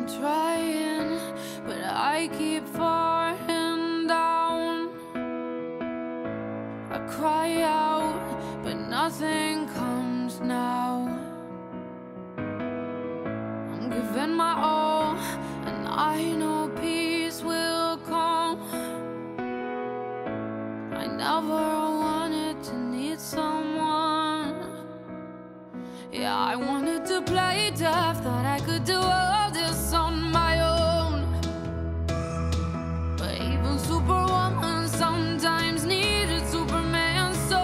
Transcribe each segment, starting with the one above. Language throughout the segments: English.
I'm trying, but I keep falling down. I cry out, but nothing comes now. I'm giving my all, and I know peace will come. I never wanted to need someone. Yeah, I wanted to play tough, thought I could do all this on my own. But even Superwoman sometimes needed Superman, so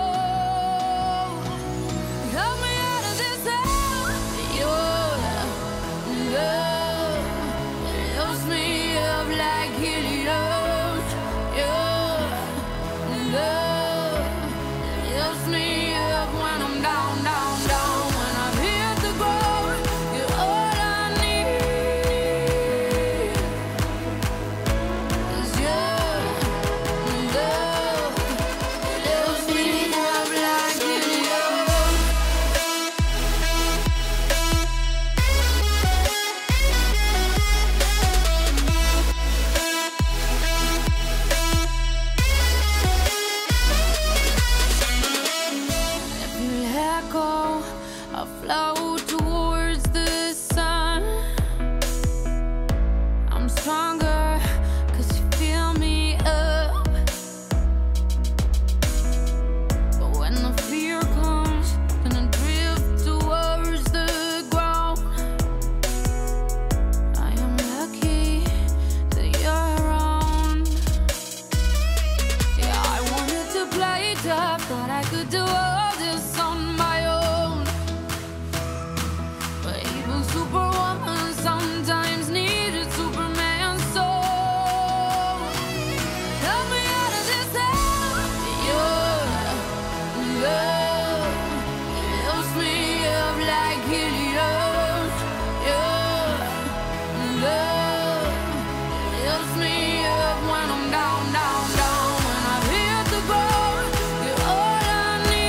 help me out of this hell. Your love lifts me up like helium. Your love lifts me up when I'm down, down, down. When I've hit the ground, you're all I need. 'Cause your love lifts me up like helium. If you let go, I'll float towards the sun. I'm stronger 'cause you fill me up. But when the fear comes, then I drift towards the ground. I am lucky that you're around. Yeah, I wanted to play tough, thought I could do all this on my own. But even Superwoman sometimes needed Superman, so help me out of this hell. Your love lifts me up like helium. Your love lifts me up when I'm down, down, down. When I've hit the ground, you're all I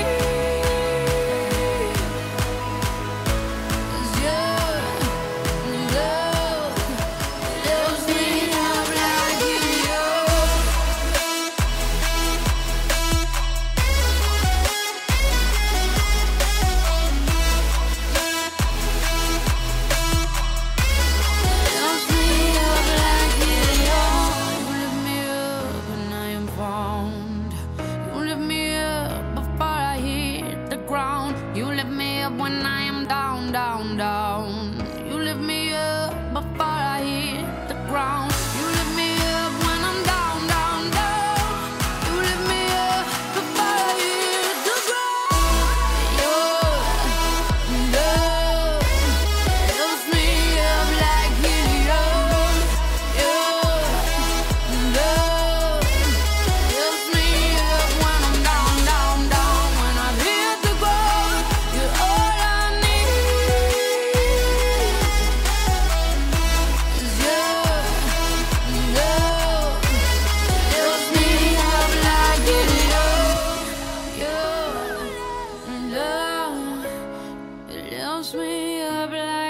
need. 'Cause your love lifts me up like helium. Lifts me up like helium. You lift me up when I am found. You lift me up before I hit the ground. You lift me up when I am down, down, down. You lift me up before I hit the ground. You lift me up when I'm down, down, down. You lift me up before I hit the ground. Your love lifts me up like helium. Your love lifts me up when I'm down, down, down. When I've hit the ground, you're all I need. 'Cause your love lifts me up like helium. Your love lifts me up like